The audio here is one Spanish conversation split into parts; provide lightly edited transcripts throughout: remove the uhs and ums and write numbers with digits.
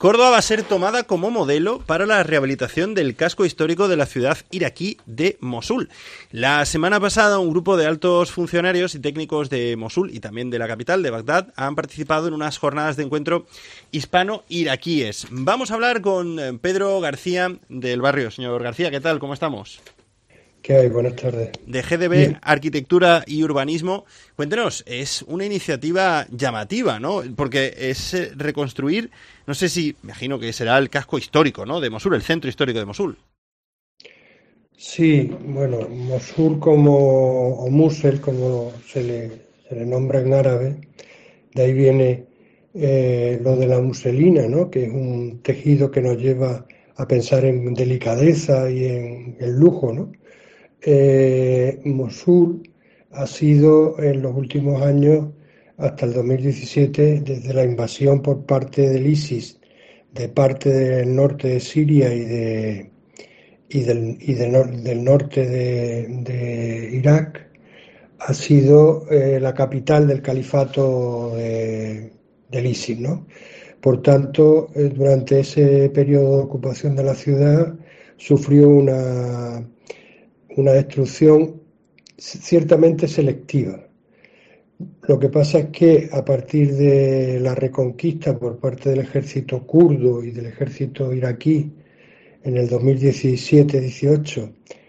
Córdoba va a ser tomada como modelo para la rehabilitación del casco histórico de la ciudad iraquí de Mosul. La semana pasada, un grupo de altos funcionarios y técnicos de Mosul y también de la capital, de Bagdad, han participado en unas jornadas de encuentro hispano-iraquíes. Vamos a hablar con Pedro García del Barrio. Señor García, ¿qué tal? ¿Cómo estamos? ¿Qué hay? Buenas tardes. De GDB Bien. Arquitectura y Urbanismo. Cuéntenos, es una iniciativa llamativa, ¿no? Porque es reconstruir, no sé si, me imagino que será el casco histórico, ¿no? De Mosul, el centro histórico de Mosul. Sí, bueno, Mosul o Musel, como se le nombra en árabe, de ahí viene lo de la muselina, ¿no? Que es un tejido que nos lleva a pensar en delicadeza y en lujo, ¿no? Mosul ha sido en los últimos años, hasta el 2017, desde la invasión por parte del ISIS, de parte del norte de Siria del norte de Irak, ha sido la capital del califato del ISIS, ¿no? Por tanto, durante ese periodo de ocupación de la ciudad sufrió una destrucción ciertamente selectiva. Lo que pasa es que a partir de la reconquista por parte del ejército kurdo y del ejército iraquí en el 2017-18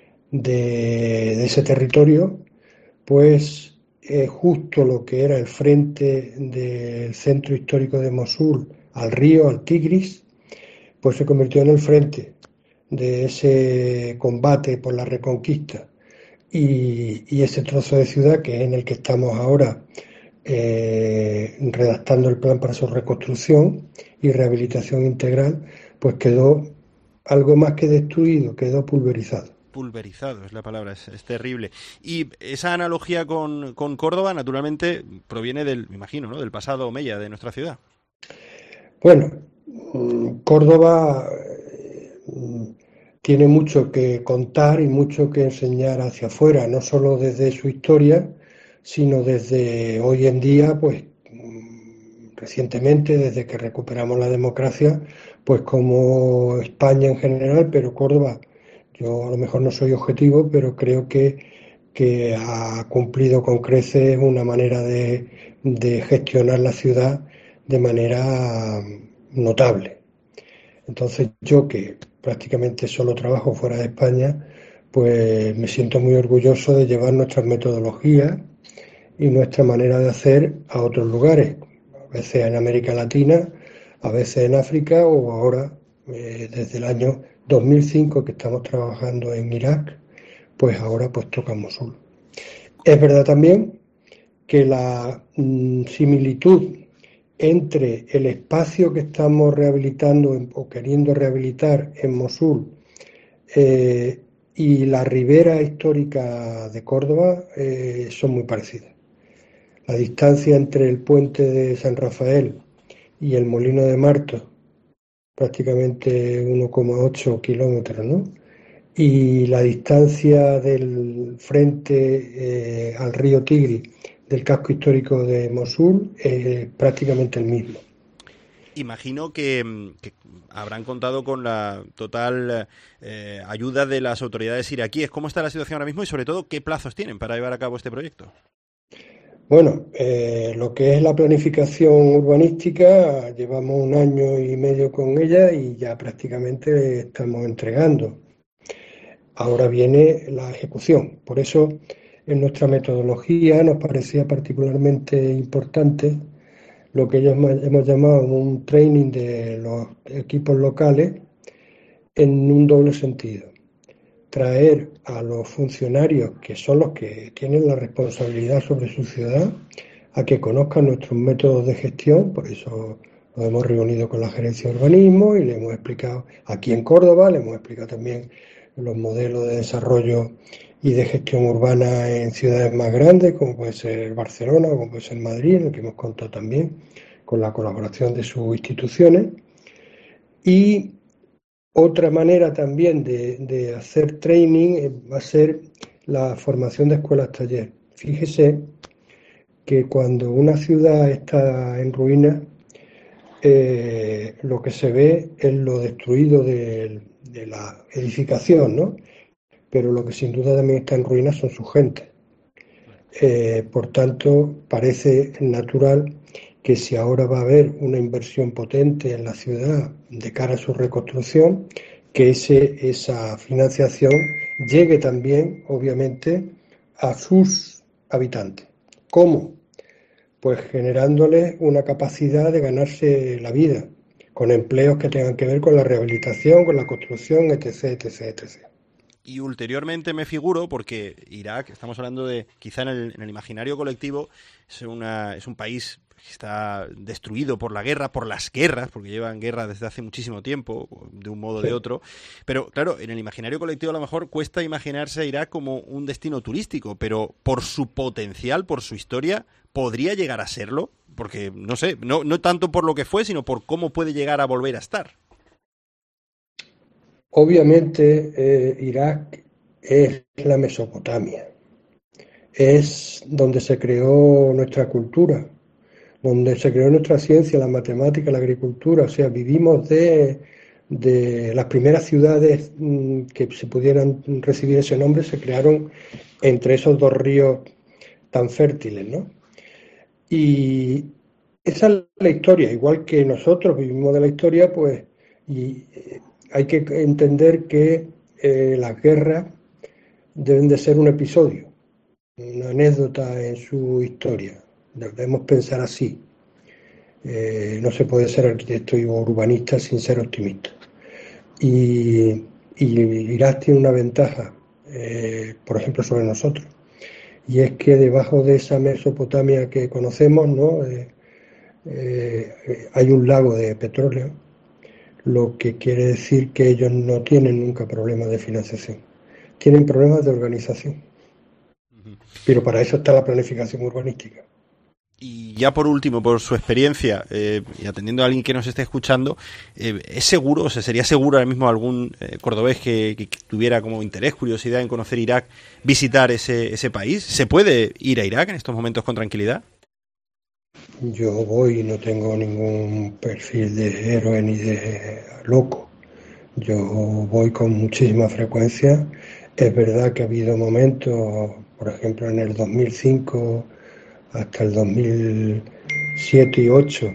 de ese territorio, pues justo lo que era el frente del centro histórico de Mosul al río, al Tigris, pues se convirtió en el frente de ese combate por la reconquista y ese trozo de ciudad que es en el que estamos ahora redactando el plan para su reconstrucción y rehabilitación integral, pues quedó algo más que destruido, quedó pulverizado. Pulverizado es la palabra, es terrible. Y esa analogía con Córdoba, naturalmente, proviene me imagino, ¿no? Del pasado omeya de nuestra ciudad. Bueno, Córdoba tiene mucho que contar y mucho que enseñar hacia afuera, no solo desde su historia, sino desde hoy en día, pues recientemente, desde que recuperamos la democracia, pues como España en general, pero Córdoba, yo a lo mejor no soy objetivo, pero creo que ha cumplido con creces una manera de gestionar la ciudad de manera notable. Entonces yo, que prácticamente solo trabajo fuera de España, pues me siento muy orgulloso de llevar nuestras metodologías y nuestra manera de hacer a otros lugares, a veces en América Latina, a veces en África o ahora, desde el año 2005 que estamos trabajando en Irak, pues ahora pues toca Mosul. Es verdad también que la similitud entre el espacio que estamos rehabilitando o queriendo rehabilitar en Mosul y la ribera histórica de Córdoba son muy parecidas. La distancia entre el puente de San Rafael y el Molino de Marto, prácticamente 1,8 kilómetros, ¿no? Y la distancia del frente al río Tigris del casco histórico de Mosul es prácticamente el mismo. Imagino que habrán contado con la total ayuda de las autoridades iraquíes. ¿Cómo está la situación ahora mismo y, sobre todo, qué plazos tienen para llevar a cabo este proyecto? Bueno, lo que es la planificación urbanística, llevamos 1 año y medio con ella y ya prácticamente estamos entregando. Ahora viene la ejecución. Por eso, en nuestra metodología nos parecía particularmente importante lo que ellos hemos llamado un training de los equipos locales en un doble sentido. Traer a los funcionarios, que son los que tienen la responsabilidad sobre su ciudad, a que conozcan nuestros métodos de gestión. Por eso nos hemos reunido con la gerencia de urbanismo y le hemos explicado, aquí en Córdoba, le hemos explicado también los modelos de desarrollo y de gestión urbana en ciudades más grandes, como puede ser Barcelona o como puede ser Madrid, en el que hemos contado también con la colaboración de sus instituciones. Y otra manera también de hacer training va a ser la formación de escuelas taller. Fíjese que cuando una ciudad está en ruinas, lo que se ve es lo destruido de la edificación, ¿no? Pero lo que sin duda también está en ruinas son sus gentes. Por tanto, parece natural que si ahora va a haber una inversión potente en la ciudad de cara a su reconstrucción, que esa financiación llegue también, obviamente, a sus habitantes. ¿Cómo? Pues generándoles una capacidad de ganarse la vida, con empleos que tengan que ver con la rehabilitación, con la construcción, etc., etc., etc. Y ulteriormente me figuro, porque Irak, estamos hablando de, quizá en el imaginario colectivo, es un país que está destruido por la guerra, por las guerras, porque llevan guerra desde hace muchísimo tiempo, de un modo o de otro. Pero claro, en el imaginario colectivo a lo mejor cuesta imaginarse a Irak como un destino turístico, pero por su potencial, por su historia, ¿podría llegar a serlo? Porque, no sé, no tanto por lo que fue, sino por cómo puede llegar a volver a estar. Obviamente, Irak es la Mesopotamia, es donde se creó nuestra cultura, donde se creó nuestra ciencia, la matemática, la agricultura. O sea, vivimos de las primeras ciudades que se pudieran recibir ese nombre, se crearon entre esos dos ríos tan fértiles, ¿no? Y esa es la historia, igual que nosotros vivimos de la historia, pues, y hay que entender que las guerras deben de ser un episodio, una anécdota en su historia. Debemos pensar así. No se puede ser arquitecto y urbanista sin ser optimista. Y Irak tiene una ventaja, por ejemplo, sobre nosotros, y es que debajo de esa Mesopotamia que conocemos, ¿no? Hay un lago de petróleo, lo que quiere decir que ellos no tienen nunca problemas de financiación, tienen problemas de organización. Pero para eso está la planificación urbanística. Y ya por último, por su experiencia, y atendiendo a alguien que nos esté escuchando, ¿es seguro, o sea, sería seguro ahora mismo algún cordobés que tuviera como interés, curiosidad en conocer Irak, visitar ese país? ¿Se puede ir a Irak en estos momentos con tranquilidad? Yo voy y no tengo ningún perfil de héroe ni de loco. Yo voy con muchísima frecuencia. Es verdad que ha habido momentos, por ejemplo, en el 2005 hasta el 2007 y 2008,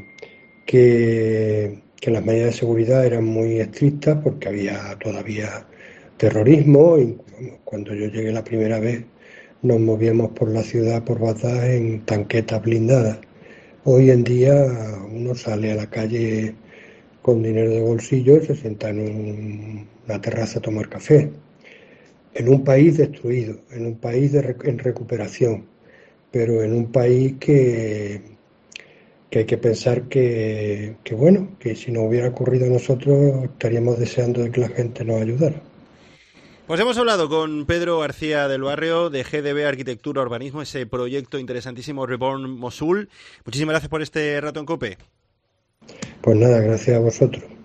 que las medidas de seguridad eran muy estrictas porque había todavía terrorismo. Y cuando yo llegué la primera vez nos movíamos por la ciudad, por Bagdad, en tanquetas blindadas. Hoy en día uno sale a la calle con dinero de bolsillo y se sienta en una terraza a tomar café. En un país destruido, en un país en recuperación, pero en un país que hay que pensar bueno, que si no hubiera ocurrido a nosotros estaríamos deseando de que la gente nos ayudara. Pues hemos hablado con Pedro García del Barrio de GDB Arquitectura Urbanismo, ese proyecto interesantísimo Reborn Mosul. Muchísimas gracias por este rato en COPE. Pues nada, gracias a vosotros.